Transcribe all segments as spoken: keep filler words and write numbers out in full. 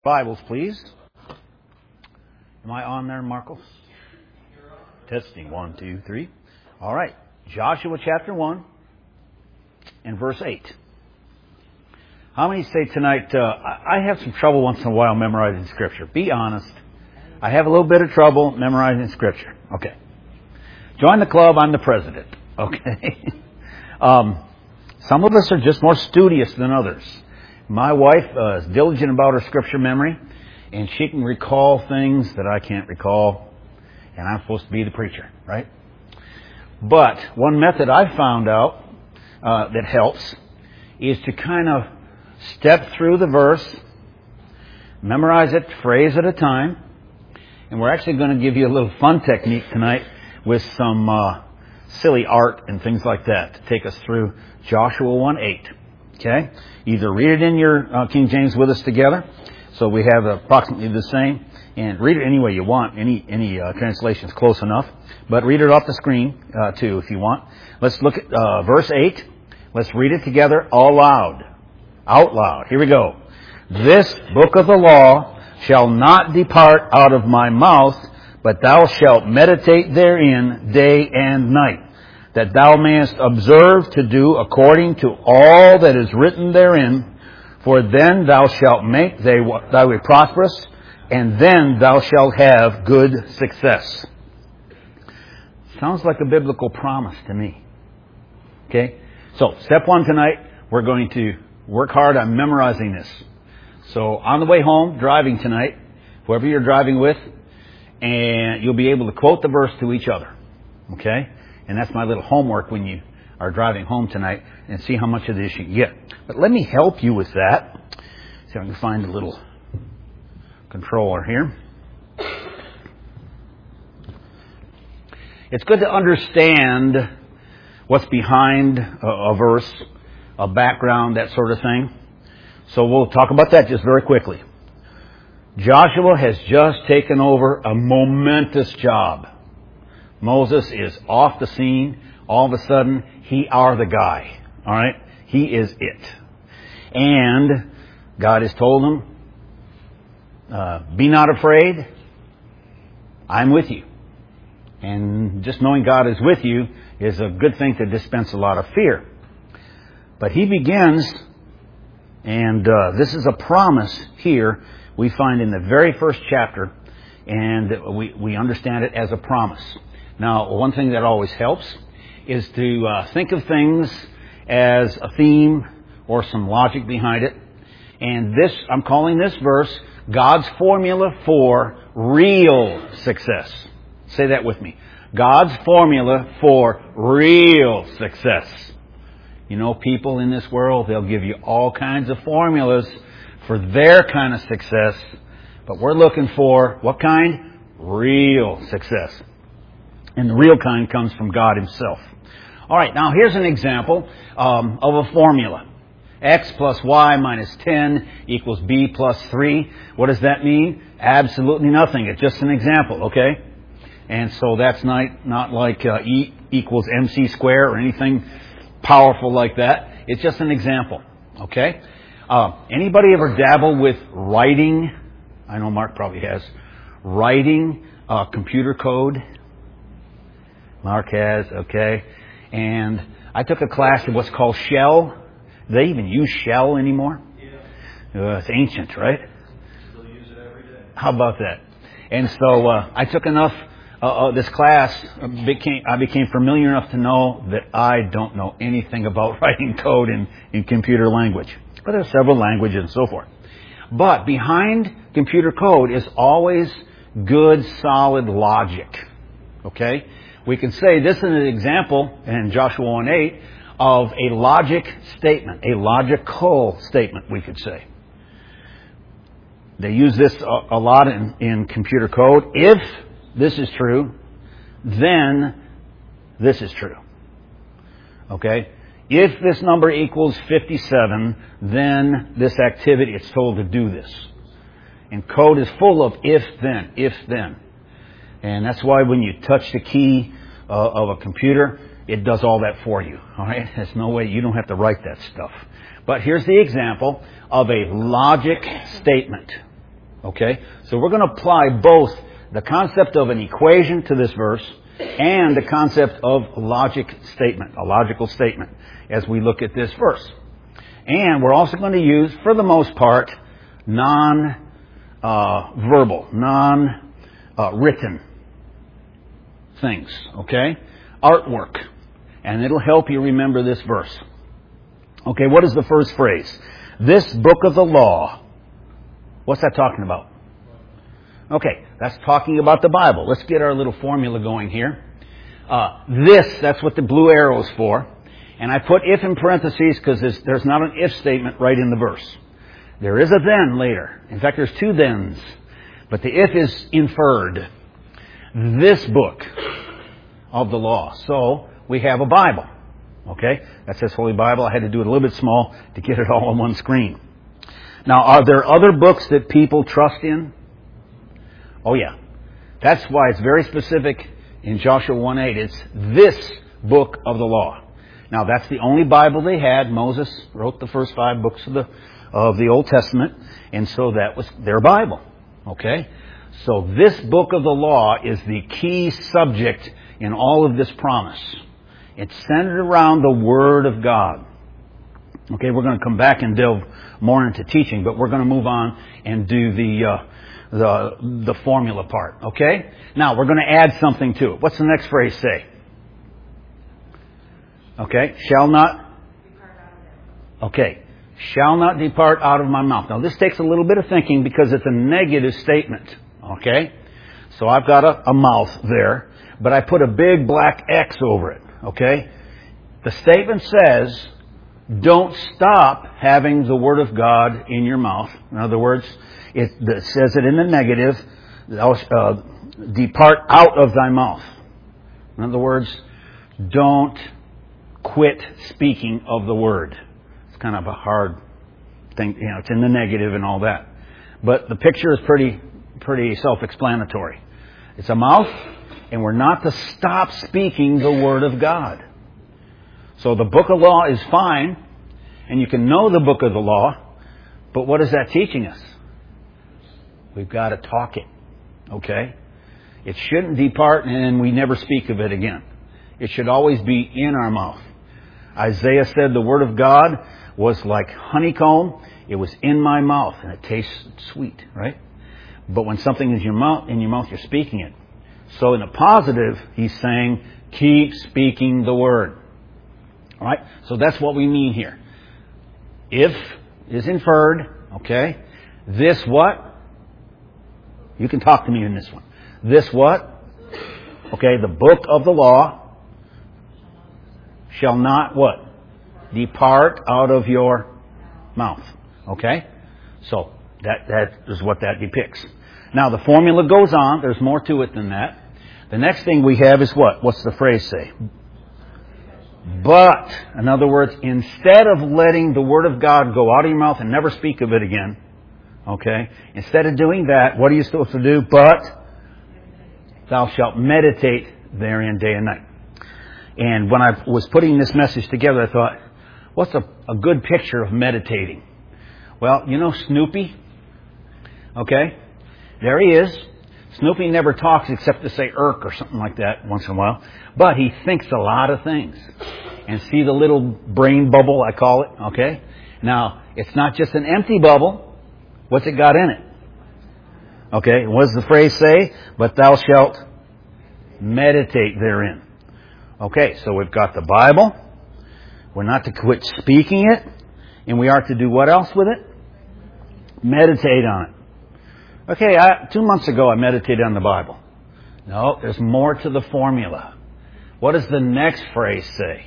Bibles, please. Am I on there, Marcos? Testing. One, two, three. All right. Joshua chapter one and verse eight. How many say tonight, uh, I have some trouble once in a while memorizing Scripture. Be honest. I have a little bit of trouble memorizing Scripture. Okay. Join the club. I'm the president. Okay. um, some of us are just more studious than others. My wife uh, is diligent about her Scripture memory, and she can recall things that I can't recall, and I'm supposed to be the preacher, right? But one method I found out uh, that helps is to kind of step through the verse, memorize it phrase at a time, and we're actually going to give you a little fun technique tonight with some uh, silly art and things like that to take us through Joshua one eight. Okay? Either read it in your uh, King James with us together, so we have approximately the same, and read it any way you want. Any any uh, translation's close enough, but read it off the screen uh, too if you want. Let's look at uh, verse eight. Let's read it together all loud, out loud. Here we go. This book of the law shall not depart out of my mouth, but thou shalt meditate therein day and night, that thou mayest observe to do according to all that is written therein. For then thou shalt make thy way prosperous, and then thou shalt have good success. Sounds like a biblical promise to me. Okay? So, step one tonight, we're going to work hard on memorizing this. So, on the way home, driving tonight, whoever you're driving with, and you'll be able to quote the verse to each other. Okay? And that's my little homework when you are driving home tonight, and see how much of this you can get. But let me help you with that. See if I can find a little controller here. It's good to understand what's behind a, a verse, a background, that sort of thing. So we'll talk about that just very quickly. Joshua has just taken over a momentous job. Moses is off the scene. All of a sudden, he are the guy. All right? He is it. And God has told him, uh, be not afraid. I'm with you. And just knowing God is with you is a good thing to dispense a lot of fear. But he begins, and uh, this is a promise here we find in the very first chapter, and we, we understand it as a promise. Now, one thing that always helps is to uh, think of things as a theme or some logic behind it. And this, I'm calling this verse God's formula for real success. Say that with me. God's formula for real success. You know, people in this world, they'll give you all kinds of formulas for their kind of success. But we're looking for what kind? Real success. And the real kind comes from God Himself. All right, now here's an example um, of a formula. X plus Y minus ten equals B plus three. What does that mean? Absolutely nothing. It's just an example, okay? And so that's not, not like uh, E equals M C squared or anything powerful like that. It's just an example, okay? Uh, anybody ever dabble with writing? I know Mark probably has. Writing uh, computer code? Mark has, okay. And I took a class in what's called Shell. Do they even use Shell anymore? Yeah. Uh, it's ancient, right? Still use it every day. How about that? And so uh, I took enough uh, of this class. Uh, became, I became familiar enough to know that I don't know anything about writing code in, in computer language. But there are several languages and so forth. But behind computer code is always good, solid logic. Okay? We can say this is an example in Joshua one eight of a logic statement, a logical statement, we could say. They use this a, a lot in, in computer code. If this is true, then this is true. Okay? If this number equals fifty-seven, then this activity, it's told to do this. And code is full of if-then, if-then. And that's why when you touch the key uh, of a computer, it does all that for you. All right? There's no way you don't have to write that stuff. But here's the example of a logic statement. Okay? So we're going to apply both the concept of an equation to this verse and the concept of logic statement, a logical statement, as we look at this verse. And we're also going to use, for the most part, non-verbal, uh, non-written uh, things, okay? Artwork. And it'll help you remember this verse. Okay, what is the first phrase? This book of the law. What's that talking about? Okay, that's talking about the Bible. Let's get our little formula going here. Uh, this, that's what the blue arrow is for. And I put if in parentheses because there's, there's not an if statement right in the verse. There is a then later. In fact, there's two thens. But the if is inferred. This book of the law. So, we have a Bible. Okay? That says Holy Bible. I had to do it a little bit small to get it all on one screen. Now, are there other books that people trust in? Oh yeah. That's why it's very specific in Joshua one eight. It's this book of the law. Now, that's the only Bible they had. Moses wrote the first five books of the of the Old Testament, and so that was their Bible. Okay? So this book of the law is the key subject in all of this promise. It's centered around the Word of God. Okay, we're going to come back and delve more into teaching, but we're going to move on and do the uh, the the formula part. Okay? Now, we're going to add something to it. What's the next phrase say? Okay, shall not? Okay, shall not depart out of my mouth. Now, this takes a little bit of thinking because it's a negative statement. Okay? So I've got a, a mouth there, but I put a big black X over it. Okay? The statement says, don't stop having the Word of God in your mouth. In other words, it, it says it in the negative, uh, depart out of thy mouth. In other words, don't quit speaking of the Word. It's kind of a hard thing, you know, it's in the negative and all that. But the picture is pretty, pretty self-explanatory. It's a mouth, and we're not to stop speaking the Word of God. So the book of law is fine, and you can know the book of the law, but what is that teaching us? We've got to talk it, okay? It shouldn't depart and we never speak of it again. It should always be in our mouth. Isaiah said the Word of God was like honeycomb. It was in my mouth, and it tastes sweet, right? But when something is in your mouth, in your mouth, you're speaking it. So in the positive, he's saying, keep speaking the Word. All right? So that's what we mean here. If is inferred, okay? This what? You can talk to me in this one. This what? Okay, the book of the law shall not what? Depart out of your mouth. Okay? So that that is what that depicts. Now the formula goes on. There's more to it than that. The next thing we have is what? What's the phrase say? But, in other words, instead of letting the Word of God go out of your mouth and never speak of it again, okay, instead of doing that, what are you supposed to do? But thou shalt meditate therein day and night. And when I was putting this message together, I thought, what's a, a good picture of meditating? Well, you know Snoopy? Okay? There he is. Snoopy never talks except to say irk or something like that once in a while. But he thinks a lot of things. And see the little brain bubble, I call it, okay? Now, it's not just an empty bubble. What's it got in it? Okay, what does the phrase say? But thou shalt meditate therein. Okay, so we've got the Bible. We're not to quit speaking it. And we are to do what else with it? Meditate on it. Okay, I, two months ago I meditated on the Bible. No, there's more to the formula. What does the next phrase say?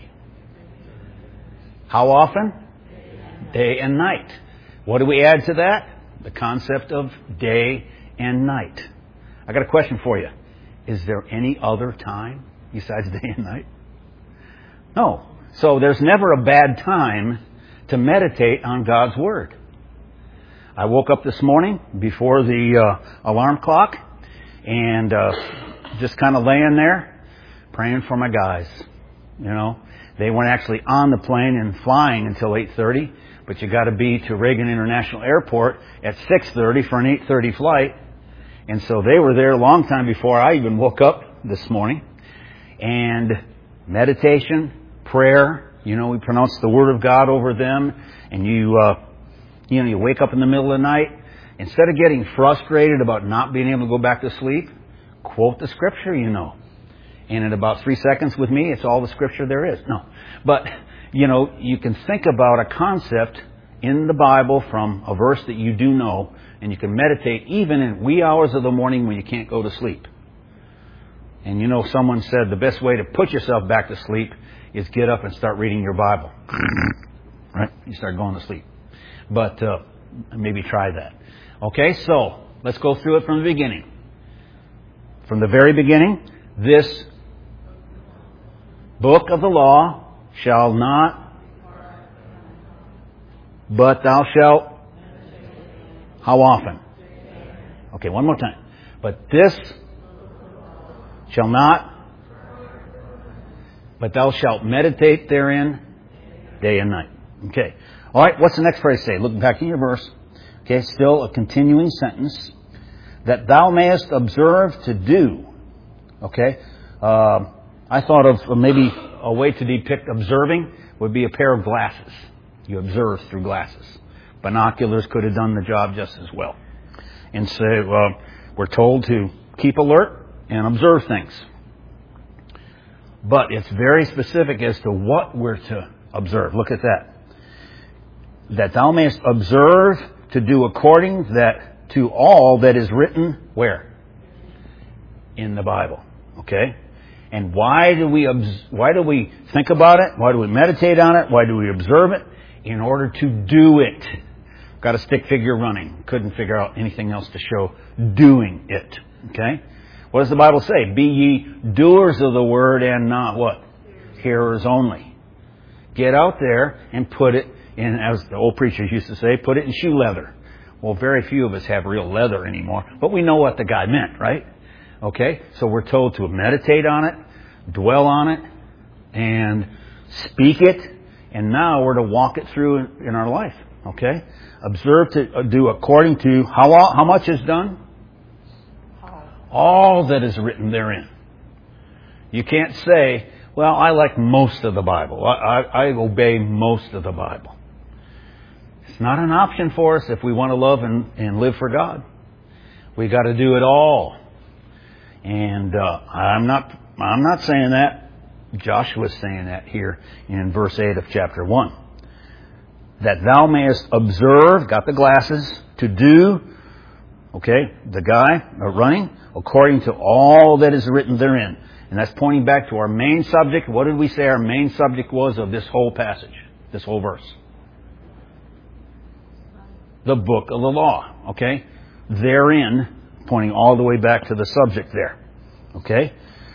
How often? Day and night. What do we add to that? The concept of day and night. I got a question for you. Is there any other time besides day and night? No. So there's never a bad time to meditate on God's Word. I woke up this morning before the uh, alarm clock and uh, just kind of laying there praying for my guys. You know, they weren't actually on the plane and flying until eight thirty, but you got to be to Reagan International Airport at six thirty for an eight thirty flight. And so they were there a long time before I even woke up this morning. And meditation, prayer, you know, we pronounce the Word of God over them. And you, uh, you know, you wake up in the middle of the night. Instead of getting frustrated about not being able to go back to sleep, quote the Scripture, you know. And in about three seconds with me, it's all the Scripture there is. No. But, you know, you can think about a concept in the Bible from a verse that you do know, and you can meditate even in wee hours of the morning when you can't go to sleep. And you know, someone said the best way to put yourself back to sleep is get up and start reading your Bible. Right? You start going to sleep. But uh, maybe try that. Okay, so let's go through it from the beginning. From the very beginning, this book of the law shall not, but thou shalt, how often? Okay, one more time. But this shall not, but thou shalt meditate therein day and night. Okay. All right, what's the next phrase say? Looking back in your verse. Okay, still a continuing sentence. That thou mayest observe to do. Okay. Uh, I thought of maybe a way to depict observing would be a pair of glasses. You observe through glasses. Binoculars could have done the job just as well. And so uh, we're told to keep alert and observe things. But it's very specific as to what we're to observe. Look at that. That thou mayest observe to do according that to all that is written where? In the Bible. Okay? And why do we obs- why do we think about it? Why do we meditate on it? Why do we observe it? In order to do it. Got a stick figure running. Couldn't figure out anything else to show doing it. Okay? What does the Bible say? Be ye doers of the word and not what? Hearers only. Get out there and put it in, as the old preachers used to say, put it in shoe leather. Well, very few of us have real leather anymore, but we know what the guy meant, right? Okay? So we're told to meditate on it, dwell on it, and speak it, and now we're to walk it through in our life. Okay? Observe to do according to how how much is done? All that is written therein. You can't say, well, I like most of the Bible. I, I, I obey most of the Bible. It's not an option for us if we want to love and, and live for God. We got to do it all. And uh, I'm not I'm not saying that. Joshua's saying that here in verse eight of chapter one. That thou mayest observe, got the glasses, to do, okay, the guy uh, running, according to all that is written therein. And that's pointing back to our main subject. What did we say our main subject was of this whole passage, this whole verse? The book of the law, okay? Therein, pointing all the way back to the subject there, okay?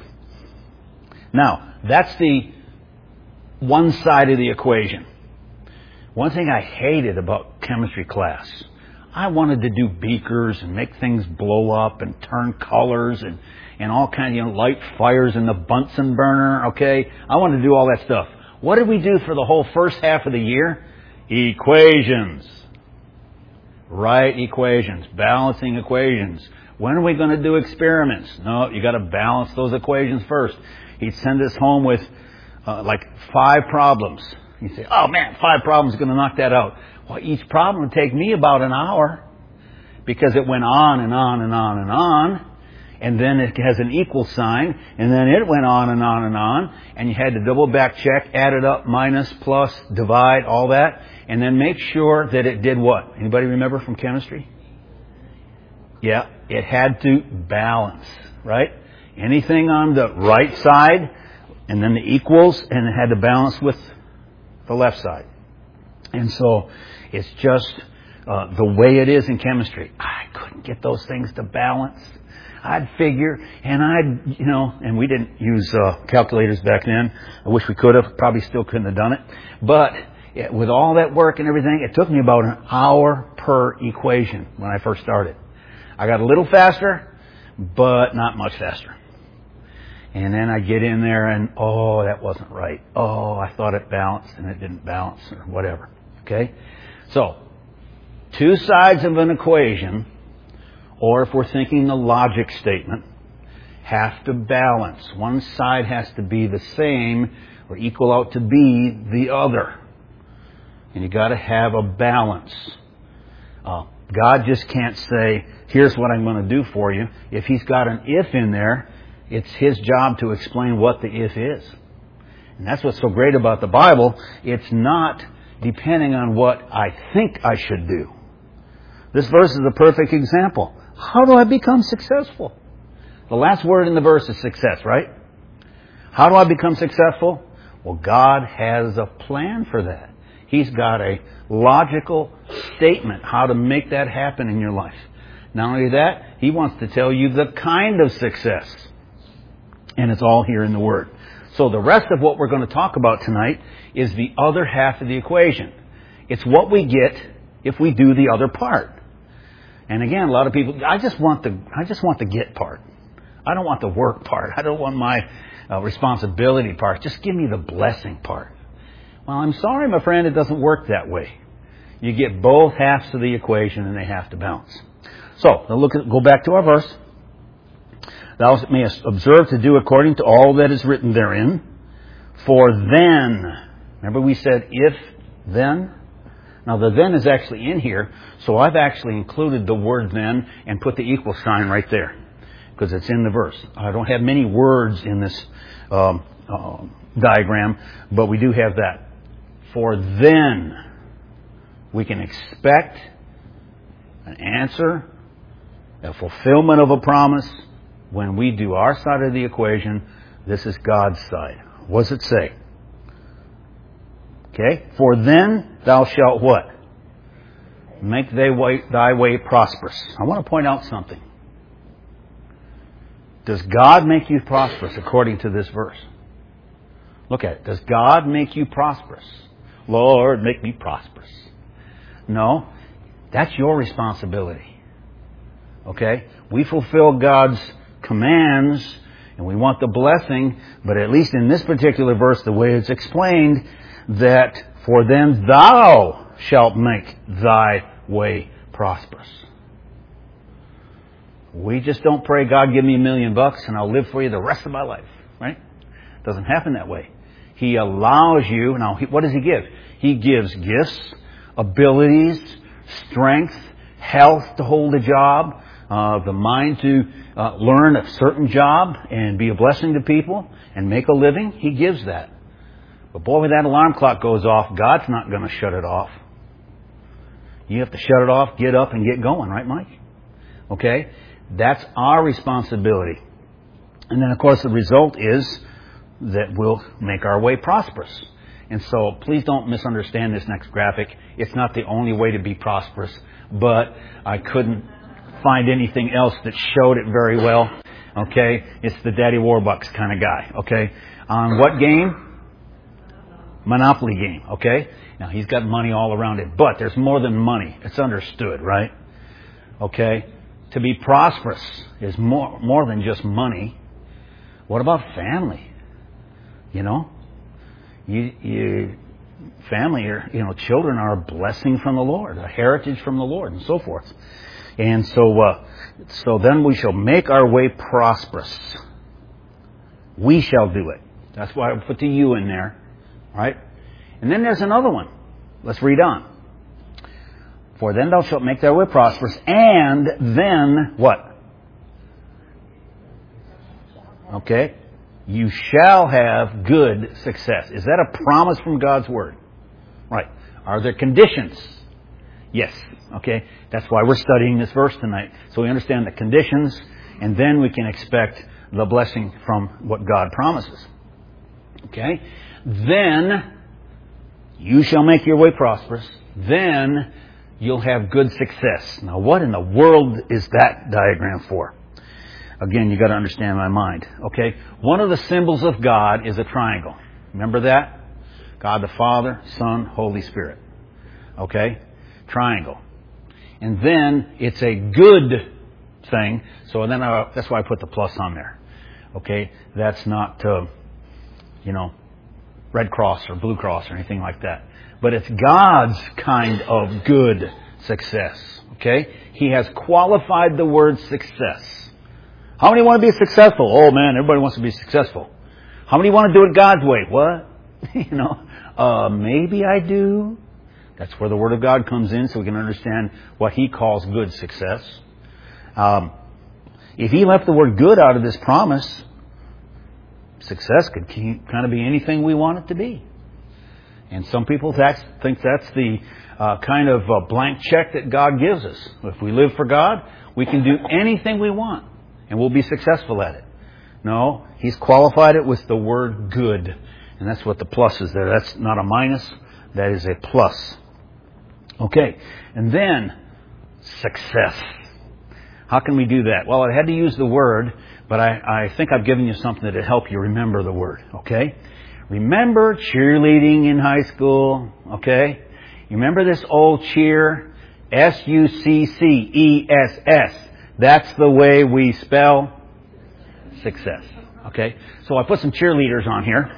Now, that's the one side of the equation. One thing I hated about chemistry class, I wanted to do beakers and make things blow up and turn colors and, and all kinds of, you know, light fires in the Bunsen burner, okay? I wanted to do all that stuff. What did we do for the whole first half of the year? Equations. Right equations. Balancing equations. When are we going to do experiments? No, you got to balance those equations first. He'd send us home with uh, like five problems. You say, oh man, five problems is going to knock that out. Well, each problem would take me about an hour because it went on and on and on and on. And then it has an equal sign. And then it went on and on and on. And you had to double back check, add it up, minus, plus, divide, all that. And then make sure that it did what? Anybody remember from chemistry? Yeah, it had to balance, right? Anything on the right side and then the equals, and it had to balance with the left side. And so it's just uh, the way it is in chemistry. I couldn't get those things to balance. I'd figure, and I'd, you know, and we didn't use uh, calculators back then. I wish we could have. Probably still couldn't have done it. But it, with all that work and everything, it took me about an hour per equation when I first started. I got a little faster, but not much faster. And then I get in there and, oh, that wasn't right. Oh, I thought it balanced and it didn't balance or whatever. Okay? So, two sides of an equation, or if we're thinking the logic statement, have to balance. One side has to be the same or equal out to be the other. And you got to have a balance. Uh, God just can't say, here's what I'm going to do for you. If He's got an if in there, it's His job to explain what the if is. And that's what's so great about the Bible. It's not depending on what I think I should do. This verse is a perfect example. How do I become successful? The last word in the verse is success, right? How do I become successful? Well, God has a plan for that. He's got a logical statement how to make that happen in your life. Not only that, He wants to tell you the kind of success. And it's all here in the Word. So the rest of what we're going to talk about tonight is the other half of the equation. It's what we get if we do the other part. And again, a lot of people, I just want the, I just want the get part. I don't want the work part. I don't want my uh, responsibility part. Just give me the blessing part. Well, I'm sorry, my friend, it doesn't work that way. You get both halves of the equation and they have to balance. So, now look at, go back to our verse. Thou mayest observe to do according to all that is written therein. For then, remember we said if, then? Now the then is actually in here, so I've actually included the word then and put the equal sign right there. Because it's in the verse. I don't have many words in this um, uh, diagram, but we do have that. For then, we can expect an answer, a fulfillment of a promise. When we do our side of the equation, this is God's side. What does it say? Okay? For then thou shalt what? Make thy way, thy way prosperous. I want to point out something. Does God make you prosperous according to this verse? Look at it. Does God make you prosperous? Lord, make me prosperous. No. That's your responsibility. Okay? We fulfill God's commands and we want the blessing, but at least in this particular verse, the way it's explained, that for then thou shalt make thy way prosperous. We just don't pray, God, give me a million bucks and I'll live for you the rest of my life. Right? It doesn't happen that way. He allows you. Now, what does He give? He gives gifts, abilities, strength, health to hold a job, uh, the mind to uh, learn a certain job and be a blessing to people and make a living. He gives that. But boy, when that alarm clock goes off, God's not going to shut it off. You have to shut it off, get up, and get going. Right, Mike? Okay? That's our responsibility. And then, of course, the result is that we'll make our way prosperous. And so, please don't misunderstand this next graphic. It's not the only way to be prosperous, but I couldn't find anything else that showed it very well. Okay? It's the Daddy Warbucks kind of guy. Okay? On what game? Monopoly game. Okay? Now, he's got money all around it, but there's more than money. It's understood, right? Okay? To be prosperous is more more than just money. What about family? You know, you, you family or you know children are a blessing from the Lord, a heritage from the Lord, and so forth. And so, uh, so then we shall make our way prosperous. We shall do it. That's why I put the you in there, right? And then there's another one. Let's read on. For then thou shalt make thy way prosperous, and then what? Okay? You shall have good success. Is that a promise from God's Word? Right. Are there conditions? Yes. Okay? That's why we're studying this verse tonight. So we understand the conditions, and then we can expect the blessing from what God promises. Okay? Then you shall make your way prosperous. Then you'll have good success. Now, what in the world is that diagram for? Again, you got to understand my mind. Okay? One of the symbols of God is a triangle. Remember that? God the Father, Son, Holy Spirit. Okay? Triangle. And then it's a good thing. So then I, that's why I put the plus on there. Okay? That's not, uh, you know, Red Cross or Blue Cross or anything like that. but it's God's kind of good success. Okay? He has qualified the word success. How many want to be successful? Oh man, everybody wants to be successful. How many want to do it God's way? What? you know, uh, maybe I do. That's where the Word of God comes in so we can understand what He calls good success. Um, if He left the word good out of this promise, success could kind of be anything we want it to be. And some people think that's the uh, kind of uh, blank check that God gives us. If we live for God, we can do anything we want and we'll be successful at it. No, He's qualified it with the word good. And that's what the plus is there. That's not a minus, that is a plus. Okay, and then success. How can we do that? Well, I had to use the word, but I, I think I've given you something that'll help you remember the word, okay? Remember cheerleading in high school, okay? You remember this old cheer? S U C C E S S. That's the way we spell success, okay? So I put some cheerleaders on here.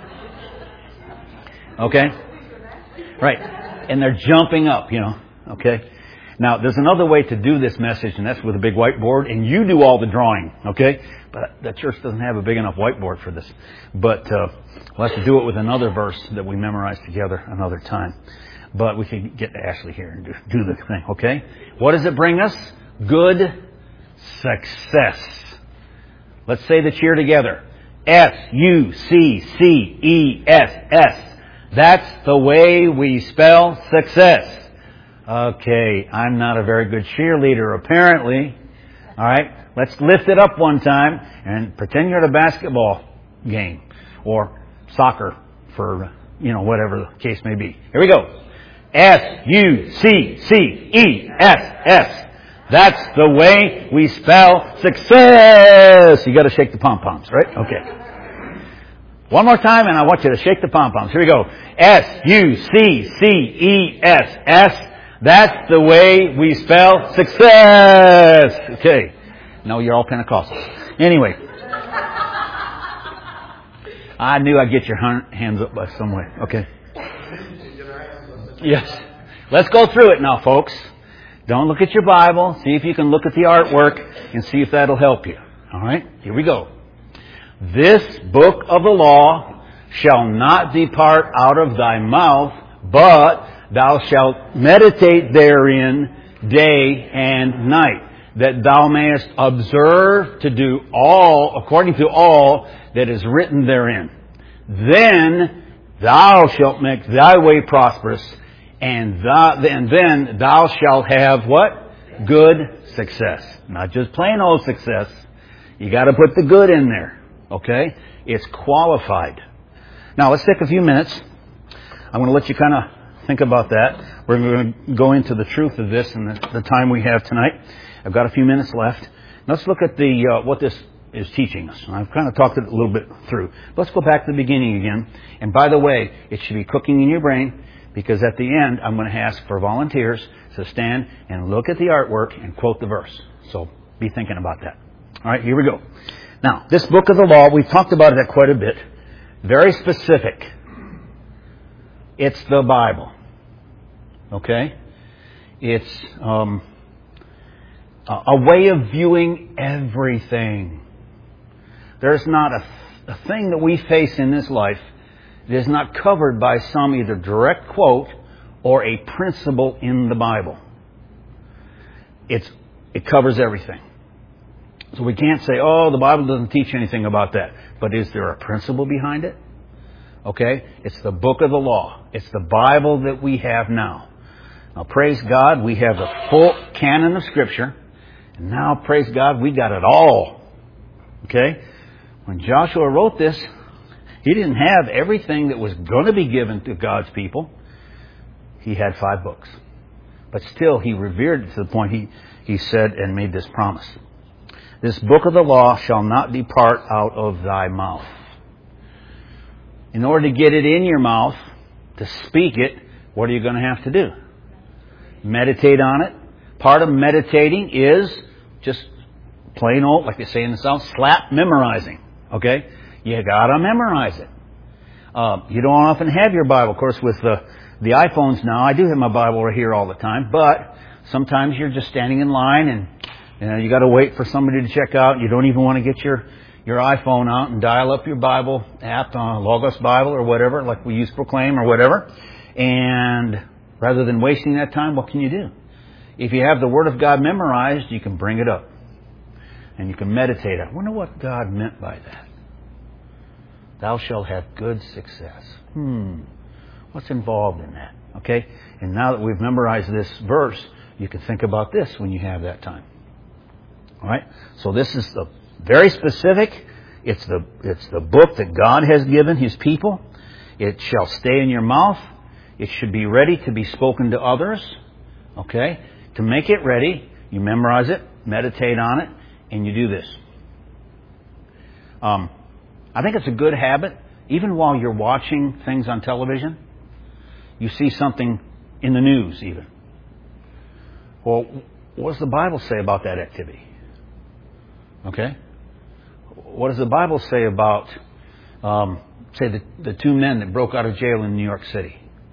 Okay? Right. And they're jumping up, you know, okay? Now, there's another way to do this message, and that's with a big whiteboard, and you do all the drawing, okay? But the church doesn't have a big enough whiteboard for this. But uh, we'll have to do it with another verse that we memorize together another time. But we can get to Ashley here and do, do the thing, okay? What does it bring us? Good success. Let's say the cheer together. S U C C E S S. That's the way we spell success. Okay, I'm not a very good cheerleader, apparently. All right, let's lift it up one time and pretend you're at a basketball game or soccer for, you know, whatever the case may be. Here we go. S U C C E S S. That's the way we spell success. You got to shake the pom-poms, right? Okay. One more time, and I want you to shake the pom-poms. Here we go. S U C C E S S. That's the way we spell success. Okay. No, you're all Pentecostals. Anyway. I knew I'd get your hands up by some way. Okay. Yes. Let's go through it now, folks. Don't look at your Bible. See if you can look at the artwork and see if that'll help you. All right? Here we go. This book of the law shall not depart out of thy mouth, but thou shalt meditate therein day and night, that thou mayest observe to do all, according to all that is written therein. Then thou shalt make thy way prosperous, and, thou, and then thou shalt have what? Good success. Not just plain old success. You got to put the good in there. Okay? It's qualified. Now, let's take a few minutes. I'm going to let you kind of think about that. We're going to go into the truth of this in the, the time we have tonight. I've got a few minutes left. Let's look at the uh, what this is teaching us. I've kind of talked it a little bit through. Let's go back to the beginning again. And by the way, it should be cooking in your brain, because at the end, I'm going to ask for volunteers to stand and look at the artwork and quote the verse. So be thinking about that. All right, here we go. Now, this book of the law, we've talked about it quite a bit. Very specific. It's the Bible. Okay? It's um, a way of viewing everything. There's not a, a thing that we face in this life that is not covered by some either direct quote or a principle in the Bible. It's it covers everything. So we can't say, oh, the Bible doesn't teach anything about that. But is there a principle behind it? Okay? It's the book of the law. It's the Bible that we have now. Now, praise God, we have the full canon of Scripture. And now, praise God, we got it all. Okay? When Joshua wrote this, he didn't have everything that was going to be given to God's people. He had five books. But still, he revered it to the point he, he said and made this promise. This book of the law shall not depart out of thy mouth. In order to get it in your mouth, to speak it, what are you going to have to do? Meditate on it. Part of meditating is just plain old, like they say in the South, slap memorizing. Okay? You got to memorize it. Uh, you don't often have your Bible. Of course, with the the iPhones now, I do have my Bible right here all the time, but sometimes you're just standing in line and you know, you got to wait for somebody to check out. You don't even want to get your, your iPhone out and dial up your Bible app on Logos Bible or whatever, like we use Proclaim or whatever. And rather than wasting that time, what can you do? If you have the Word of God memorized, you can bring it up. And you can meditate. I wonder what God meant by that. Thou shalt have good success. Hmm. What's involved in that? Okay? And now that we've memorized this verse, you can think about this when you have that time. All right? So this is the very specific. It's the, it's the book that God has given His people. It shall stay in your mouth. It should be ready to be spoken to others. Okay? To make it ready, you memorize it, meditate on it, and you do this. Um, I think it's a good habit, even while you're watching things on television, you see something in the news even. Well, what does the Bible say about that activity? Okay? What does the Bible say about, um, say, the, the two men that broke out of jail in New York City?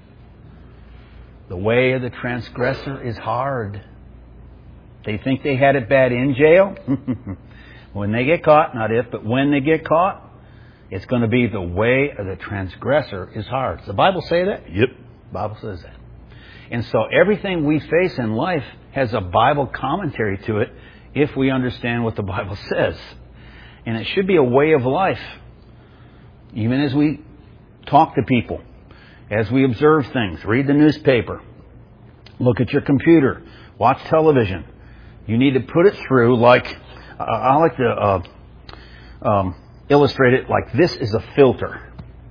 The way of the transgressor is hard. They think they had it bad in jail. When they get caught, not if, but when they get caught, it's going to be the way of the transgressor is hard. Does the Bible say that? Yep. The Bible says that. And so everything we face in life has a Bible commentary to it if we understand what the Bible says. And it should be a way of life. Even as we talk to people, as we observe things, read the newspaper, look at your computer, watch television. You need to put it through like, uh, I like to uh, um, illustrate it like this is a filter.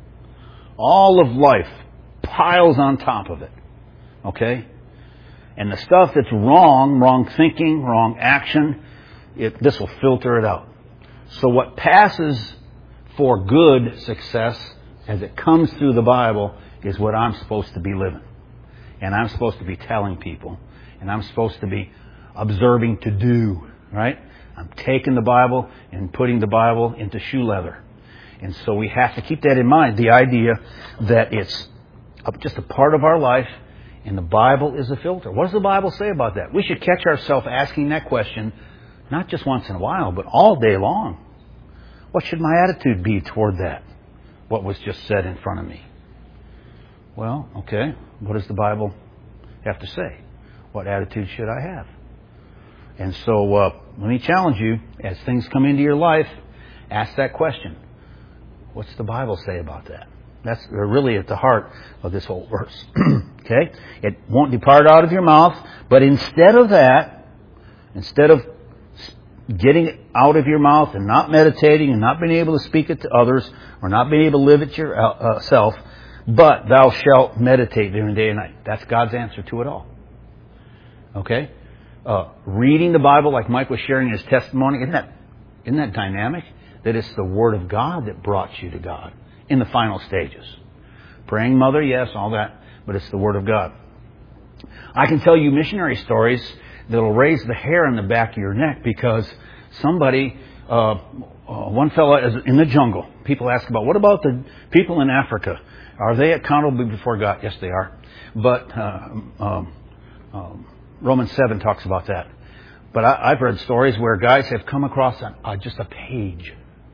All of life piles on top of it. Okay? And the stuff that's wrong, wrong thinking, wrong action, it, this will filter it out. So what passes for good success as it comes through the Bible is what I'm supposed to be living. And I'm supposed to be telling people. And I'm supposed to be observing to do. Right? I'm taking the Bible and putting the Bible into shoe leather. And so we have to keep that in mind. The idea that it's just a part of our life and the Bible is a filter. What does the Bible say about that? We should catch ourselves asking that question not just once in a while, but all day long. What should my attitude be toward that? What was just said in front of me? Well, okay, what does the Bible have to say? What attitude should I have? And so uh, let me challenge you, as things come into your life, ask that question. What's the Bible say about that? That's really at the heart of this whole verse. Okay? It won't depart out of your mouth, but instead of that, instead of getting it out of your mouth and not meditating and not being able to speak it to others or not being able to live it yourself, but thou shalt meditate during day and night. That's God's answer to it all. Okay? Uh, reading the Bible like Mike was sharing his testimony, isn't that, isn't that dynamic? That it's the Word of God that brought you to God in the final stages. Praying mother, yes, all that, but it's the Word of God. I can tell you missionary stories that'll raise the hair on the back of your neck because somebody, uh, uh, one fellow is in the jungle. People ask about, what about the people in Africa? Are they accountable before God? Yes, they are. But uh, um, um, Romans seven talks about that. But I, I've read stories where guys have come across a, uh, just a page,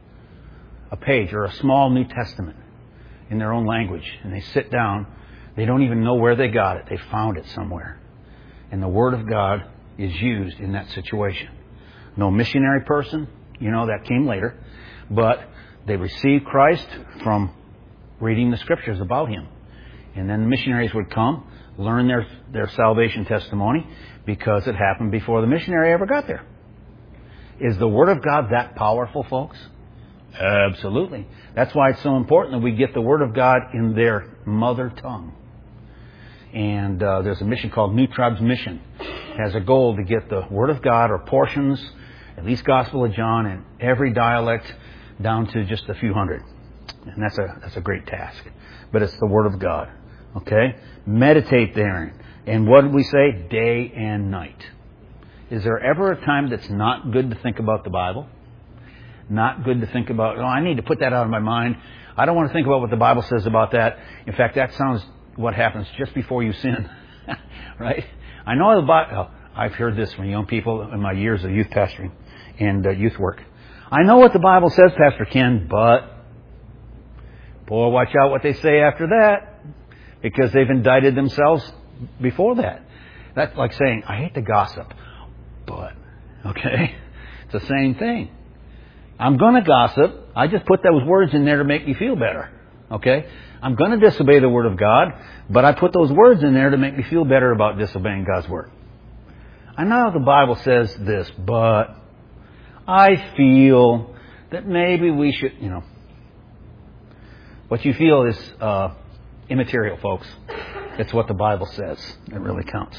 a page or a small New Testament in their own language. And they sit down. They don't even know where they got it. They found it somewhere. And the Word of God is used in that situation. No missionary person, you know, that came later. But they received Christ from reading the Scriptures about Him. And then the missionaries would come, learn their, their salvation testimony, because it happened before the missionary ever got there. Is the Word of God that powerful, folks? Absolutely. That's why it's so important that we get the Word of God in their mother tongue. And uh, there's a mission called New Tribes Mission. It has a goal to get the Word of God, or portions, at least Gospel of John, in every dialect down to just a few hundred. And that's a that's a great task. But it's the Word of God. Okay? Meditate therein. And what did we say? Day and night. Is there ever a time that's not good to think about the Bible? Not good to think about, oh, I need to put that out of my mind. I don't want to think about what the Bible says about that. In fact, that sounds what happens just before you sin, right? I know the Bible. I've heard this from young people in my years of youth pastoring and uh, youth work. I know what the Bible says, Pastor Ken, but boy, watch out what they say after that, because they've indicted themselves before that. That's like saying, I hate to gossip, but, okay, it's the same thing. I'm going to gossip. I just put those words in there to make me feel better, okay? I'm going to disobey the Word of God, but I put those words in there to make me feel better about disobeying God's Word. I know the Bible says this, but I feel that maybe we should, you know. What you feel is uh, immaterial, folks. It's what the Bible says that really counts.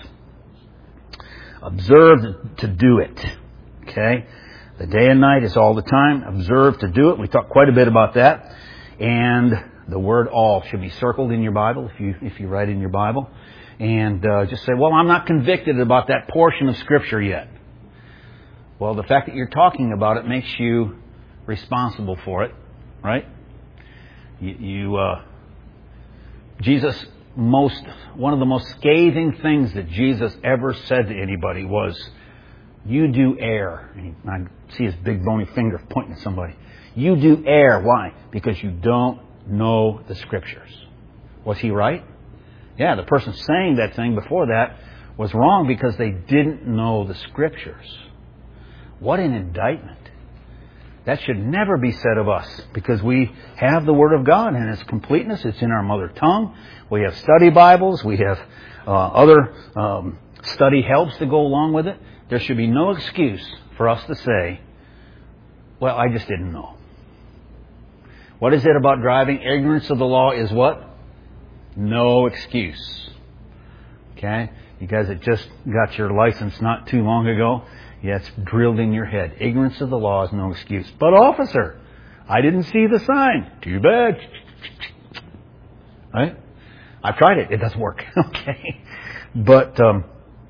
Observe to do it. Okay? The day and night is all the time. Observe to do it. We talked quite a bit about that. And the word all should be circled in your Bible if you if you write in your Bible. And uh, just say, well, I'm not convicted about that portion of Scripture yet. Well, the fact that you're talking about it makes you responsible for it, right? You, you uh, Jesus, most one of the most scathing things that Jesus ever said to anybody was, "You do err." And he, I see his big bony finger pointing at somebody. You do err. Why? Because you don't know the Scriptures. Was he right? Yeah, the person saying that thing before that was wrong because they didn't know the Scriptures. What an indictment. That should never be said of us, because we have the Word of God in its completeness. It's in our mother tongue. We have study Bibles. We have uh, other um, study helps to go along with it. There should be no excuse for us to say, well, I just didn't know. What is it about driving? Ignorance of the law is what? No excuse. Okay? You guys that just got your license not too long ago, yeah, it's drilled in your head. Ignorance of the law is no excuse. But officer, I didn't see the sign. Too bad. Right? I've tried it. It doesn't work. Okay. But um,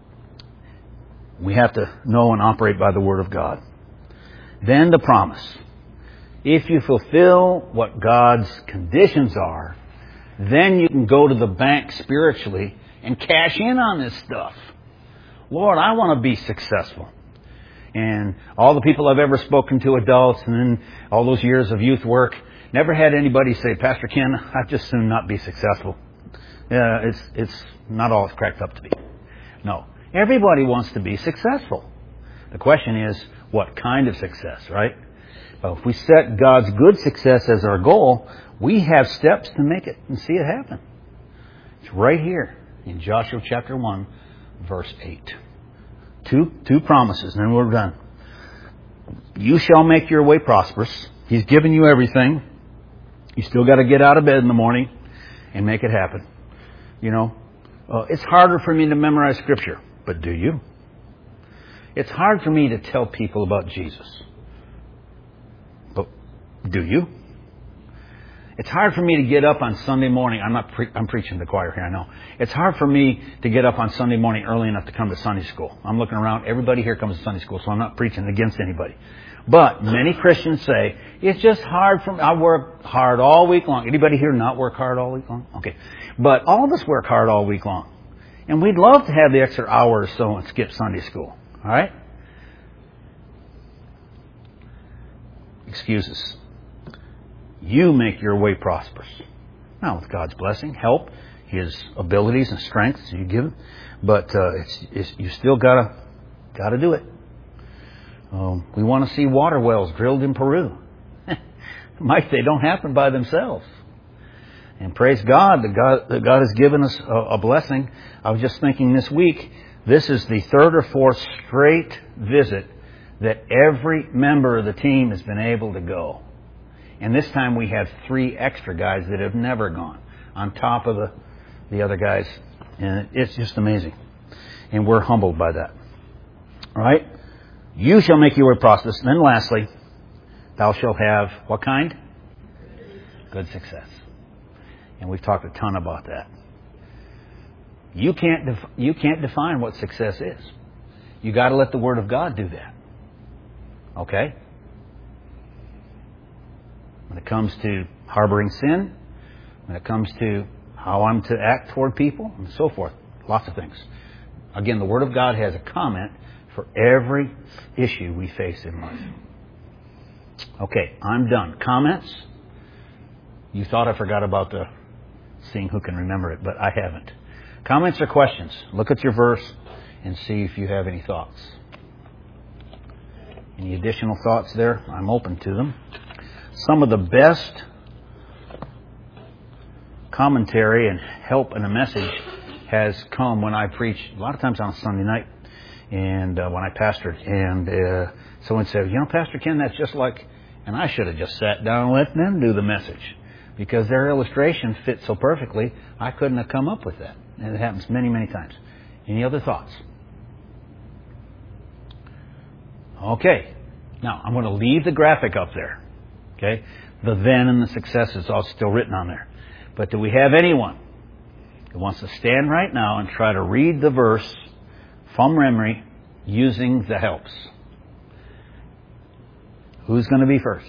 we have to know and operate by the Word of God. Then the promise. If you fulfill what God's conditions are, then you can go to the bank spiritually and cash in on this stuff. Lord, I want to be successful. And all the people I've ever spoken to, adults, and then all those years of youth work, never had anybody say, Pastor Ken, I'd just soon not be successful. Yeah, it's it's not all it's cracked up to be. No. Everybody wants to be successful. The question is, what kind of success, right? Well, if we set God's good success as our goal, we have steps to make it and see it happen. It's right here in Joshua chapter one, verse eight. Two, two promises, and then we're done. You shall make your way prosperous. He's given you everything. You still got to get out of bed in the morning and make it happen. You know, uh, it's harder for me to memorize Scripture, but do you? It's hard for me to tell people about Jesus. But do you? It's hard for me to get up on Sunday morning. I'm not. Pre- I'm preaching to the choir here, I know. It's hard for me to get up on Sunday morning early enough to come to Sunday school. I'm looking around. Everybody here comes to Sunday school, so I'm not preaching against anybody. But many Christians say, it's just hard for me. I work hard all week long. Anybody here not work hard all week long? Okay. But all of us work hard all week long. And we'd love to have the extra hour or so and skip Sunday school. All right? Excuses. You make your way prosperous. Now, with God's blessing, help, His abilities and strengths you give Him. But uh, it's, it's, you still gotta gotta do it. Um, we want to see water wells drilled in Peru. Mike, they don't happen by themselves. And praise God that God, that God has given us a, a blessing. I was just thinking this week, this is the third or fourth straight visit that every member of the team has been able to go. And this time we have three extra guys that have never gone on top of the, the other guys. And it's just amazing. And we're humbled by that. All right? You shall make your way prosperous. And then lastly, thou shalt have what kind? Good success. And we've talked a ton about that. You can't def- you can't define what success is. You got to let the Word of God do that. Okay? When it comes to harboring sin, when it comes to how I'm to act toward people, and so forth. Lots of things. Again, the Word of God has a comment for every issue we face in life. Okay, I'm done. Comments? You thought I forgot about the seeing who can remember it, but I haven't. Comments or questions? Look at your verse and see if you have any thoughts. Any additional thoughts there? I'm open to them. Some of the best commentary and help in a message has come when I preach, a lot of times on Sunday night, and uh, when I pastored, and uh, someone said, you know, Pastor Ken, that's just like, and I should have just sat down and let them do the message, because their illustration fits so perfectly, I couldn't have come up with that. And it happens many, many times. Any other thoughts? Okay. Now, I'm going to leave the graphic up there. Okay? The then and the success is all still written on there. But do we have anyone who wants to stand right now and try to read the verse from memory using the helps? Who's going to be first?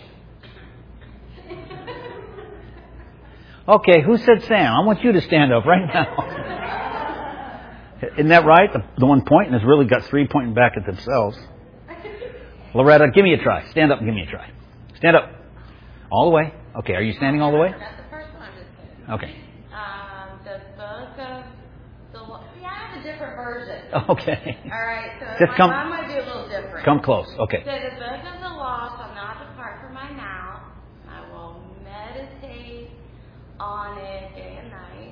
Okay, who said Sam? I want you to stand up right now. Isn't that right? The, the one pointing has really got three pointing back at themselves. Loretta, give me a try. Stand up and give me a try. Stand up. All the way. Okay, are you standing all the way? That's the first one. Okay. Um, the book of the law. See, I have a different version. Okay. All right, so Just my come- mom might be a little different. Come close. Okay. So the book of the law shall not depart from my mouth. I will meditate on it day and night.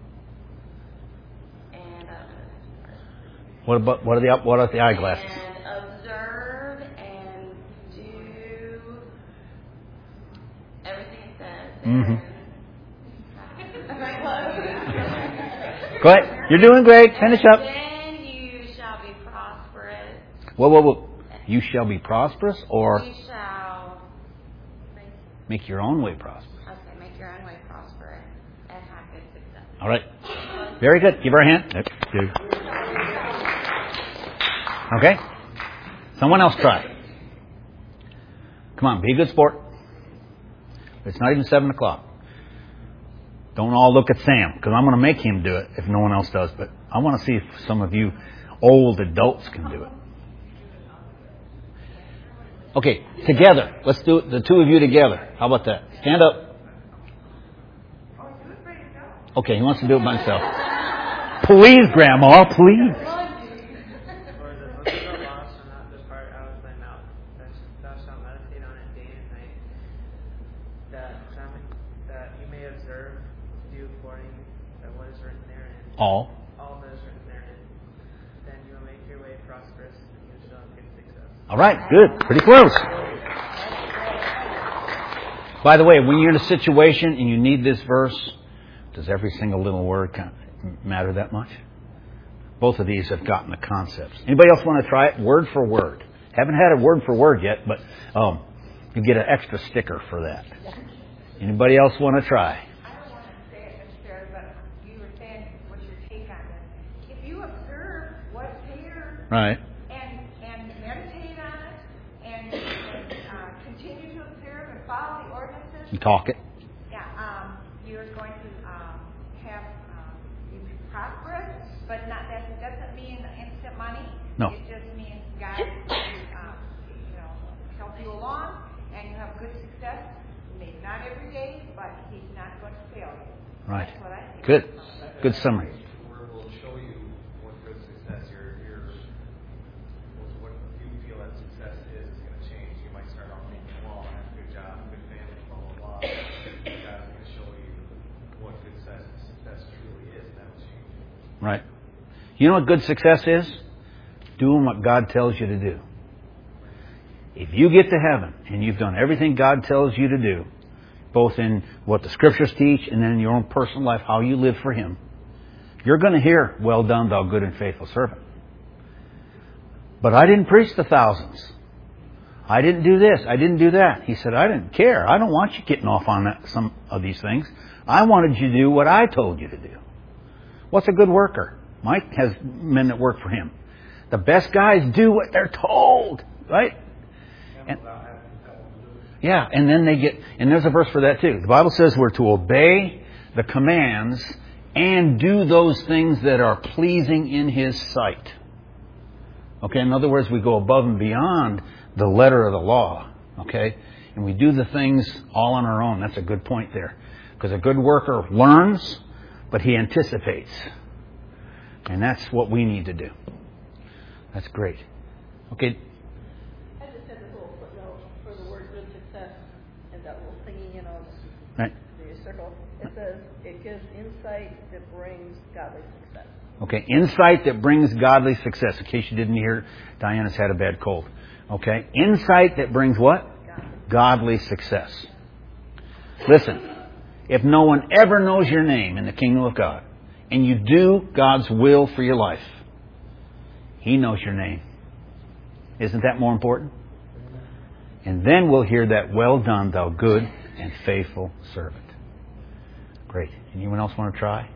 And uh, What about what are the what are the eyeglasses? and observe and do everything it says. Mhm. Am I close? Go ahead. You're doing great. Finish up. Then you shall be prosperous. Whoa, whoa, whoa. You shall be prosperous, or You shall make, make your own way prosperous. okay, make your own way prosperous and have good success. All right. Very good. Give her a hand. That's good. Okay. Someone else try. Come on, be a good sport. It's not even seven o'clock. Don't all look at Sam, because I'm going to make him do it if no one else does. But I want to see if some of you old adults can do it. Okay, together. Let's do it, the two of you together. How about that? Stand up. Okay, he wants to do it by himself. Please, Grandma, please. For the book of the law shall not depart out of thy mouth. Thou shalt meditate on it day and night, that, that you may observe to do according to what is written therein. All. All that is written therein. Then you will make your way prosperous, and you shall have good success. All right, good. Pretty close. By the way, when you're in a situation and you need this verse, does every single little word count? Matter that much? Both of these have gotten the concepts. Anybody else want to try it word for word? Haven't had a word for word yet, but um, you get an extra sticker for that. Anybody else want to try? I don't want to say it necessarily, but you were saying what's your take on this. If you observe what's here Right. and and meditate on it and, and uh, continue to observe and follow the ordinances, You talk it. yeah, um, you're going to um, have um, you be prosperous, but not that doesn't mean instant money. No. It just means God will um, you know help you along and you have good success. Maybe not every day, but He's not going to fail you. Right. That's what I think. Good. Good summary. The word will show you what good success your your what you feel that success is is going to change. You might start off thinking, well, I have a good job, good family, blah blah blah. But God's going to show you what good success, success truly is, and that will change you. Right. You know what good success is? Doing what God tells you to do. If you get to heaven and you've done everything God tells you to do, both in what the Scriptures teach and then in your own personal life, how you live for Him, you're going to hear, well done, thou good and faithful servant. But I didn't preach to thousands. I didn't do this. I didn't do that. He said, I didn't care. I don't want you getting off on that, some of these things. I wanted you to do what I told you to do. What's a good worker? Mike has men that work for him. The best guys do what they're told, right? And, yeah, and then they get, and there's a verse for that too. The Bible says we're to obey the commands, and do those things that are pleasing in His sight. Okay, in other words, we go above and beyond the letter of the law. Okay, and we do the things all on our own. That's a good point there. Because a good worker learns, but he anticipates. And that's what we need to do. That's great. Okay. I just had this little footnote for the word good success and that little thingy, you know, Right. the circle. It says it gives insight that brings godly success. Okay, insight that brings godly success. In case you didn't hear, Diana's had a bad cold. Okay, insight that brings what? Godly success. Listen, if no one ever knows your name in the kingdom of God, and you do God's will for your life, He knows your name. Isn't that more important? And then we'll hear that, well done, thou good and faithful servant. Great. Anyone else want to try?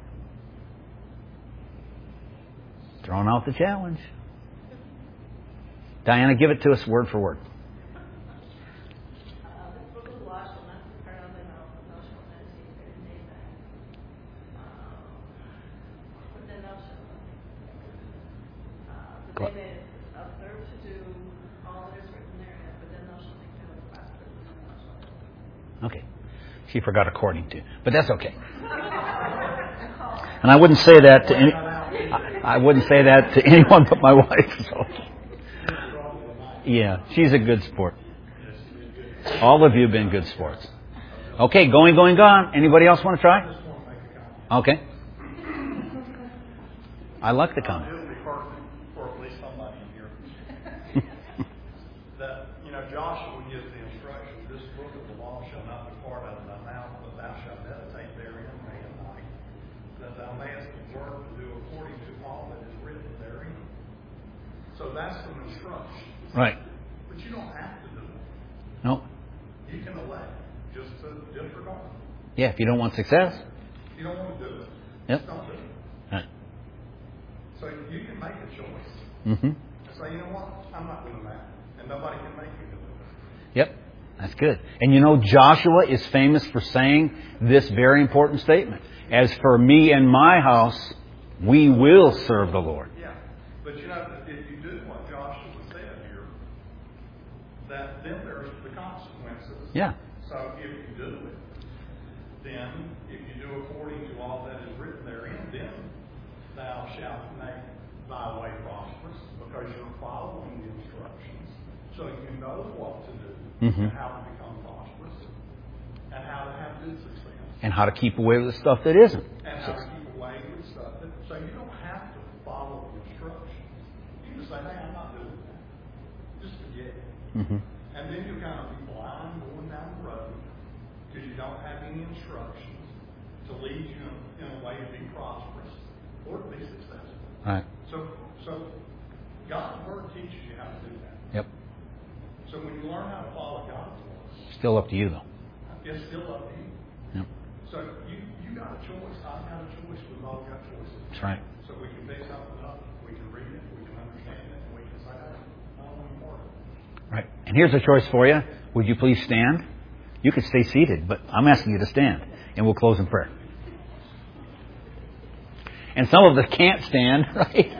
Throwing out the challenge. Diana, give it to us word for word. Uh, this book of the law shall not depart out of thy mouth, but thou shalt meditate therein day and night. Uh, but then thou shalt uh, the Go- day that observe to do all that is written therein, but then thou shalt make them prosperous, and then thou shalt. Okay. She forgot according to, but that's okay. And I wouldn't say that to any, I, I wouldn't say that to anyone but my wife. So. Yeah, she's a good sport. All of you have been good sports. Okay, going, going, gone. Anybody else want to try? Okay. I like the comment. It'll be perfect for at least somebody in here. That, you know, Joshua gives the instruction, this book of the law shall not depart out of thy mouth, but thou shalt meditate therein day and night, that thou mayest observe to do according to all that is written therein. So that's some instruction. Right. But you don't have to do it. No. You can elect just to disregard it. Yeah, if you don't want success. If you don't want to do it, Yep. just don't do it. Right. So you can make a choice. Mm-hmm. And say, you know what, I'm not doing that. And nobody can make you do it. Yep. That's good. And you know, Joshua is famous for saying this very important statement. As for me and my house, we will serve the Lord. Yeah. But you know, if you do what Joshua said here, that then there's the consequences. Yeah. So if you do it, then if you do according to all that is written therein, then thou shalt make thy way prosperous, because you're following the instructions. So you know what to do, Mm-hmm. and how to become prosperous, and how to have good success. And how to keep away with the stuff that isn't. And how to keep away with stuff. That, so you don't have to follow the instructions. You can say, hey, I'm not doing that. Just forget it. Mm-hmm. And then you kind of be blind going down the road because you don't have any instructions to lead you in a way to be prosperous or to be successful. Right. So, so God's Word teaches you how to do that. Yep. So when you learn how to follow God's Word, Still up to you, though. it's still up to you. Yep. So you, you got a choice. I've got a choice. We've all got choices. That's right. So we can pick something up, we can read it, we can understand it, and we can say, hey, I don't want any more of it. Right. And here's a choice for you. Would you please stand? You could stay seated, but I'm asking you to stand. And we'll close in prayer. And some of us can't stand, right?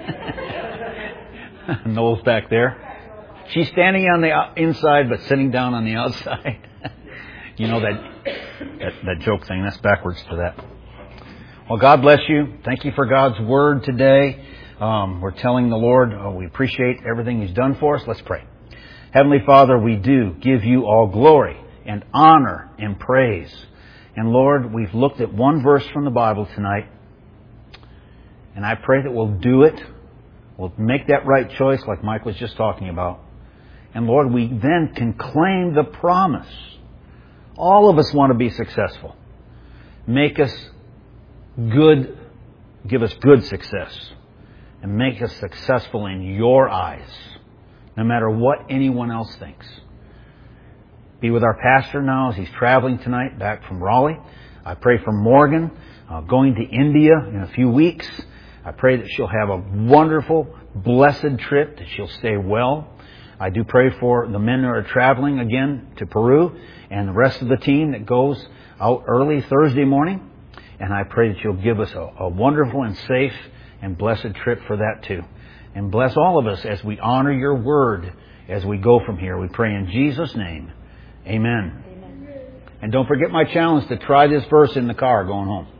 Noel's back there. She's standing on the inside, but sitting down on the outside. You know that, that that joke thing. That's backwards to that. Well, God bless you. Thank you for God's Word today. Um, we're telling the Lord oh, we appreciate everything He's done for us. Let's pray. Heavenly Father, we do give you all glory and honor and praise. And Lord, we've looked at one verse from the Bible tonight. And I pray that we'll do it. We'll make that right choice like Mike was just talking about. And Lord, we then can claim the promise. All of us want to be successful. Make us good, give us good success. And make us successful in your eyes. No matter what anyone else thinks. Be with our pastor now as he's traveling tonight back from Raleigh. I pray for Morgan uh, going to India in a few weeks. I pray that she'll have a wonderful, blessed trip, that she'll stay well. I do pray for the men that are traveling again to Peru and the rest of the team that goes out early Thursday morning. And I pray that you'll give us a, a wonderful and safe and blessed trip for that too. And bless all of us as we honor your word as we go from here. We pray in Jesus' name. Amen. Amen. And don't forget my challenge to try this verse in the car going home.